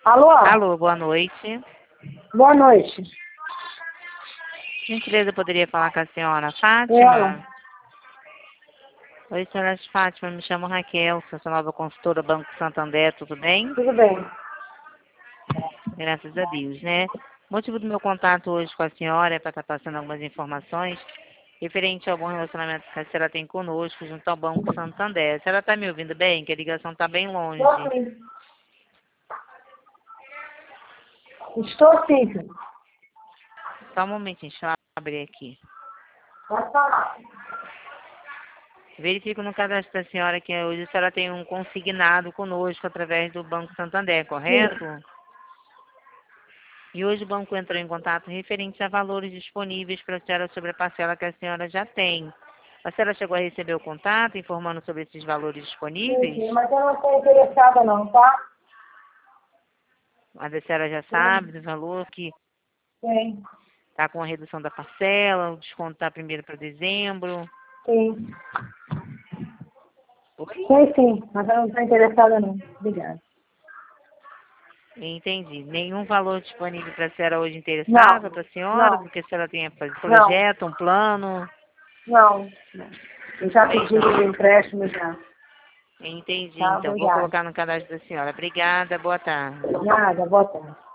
Alô? Alô, boa noite. Boa noite. Gentileza, poderia falar com a senhora Ela? Fátima? Oi, senhora Fátima, me chamo Raquel, sou sua nova consultora Banco Santander, tudo bem? Tudo bem. Graças a Deus, né? O motivo do meu contato hoje com a senhora é para estar passando algumas informações referente ao bom relacionamento que a senhora tem conosco junto ao Banco Santander. A senhora está me ouvindo bem? Que a ligação está bem longe. Estou sim, filho. Só um momentinho, deixa eu abrir aqui. Pode falar. Verifico no cadastro da senhora que hoje a senhora tem um consignado conosco através do Banco Santander, correto? Sim. E hoje o banco entrou em contato referente a valores disponíveis para a senhora sobre a parcela que a senhora já tem. A senhora chegou a receber o contato informando sobre esses valores disponíveis? Sim, mas eu não estou interessada não, tá? A senhora já sabe do valor que Sim. está com a redução da parcela, o desconto está primeiro para dezembro. Sim. Oi? Sim, mas eu não estou interessada não. Obrigada. Entendi. Nenhum valor disponível para a senhora hoje Não. interessava para a senhora? Não. Do que a senhora tem para Não. projeto, um plano? Não. Eu já pedi Então, o empréstimo já. entendi. Tá, Então, vou obrigada. colocar no cadastro da senhora. Obrigada, boa tarde. Nada, boa tarde.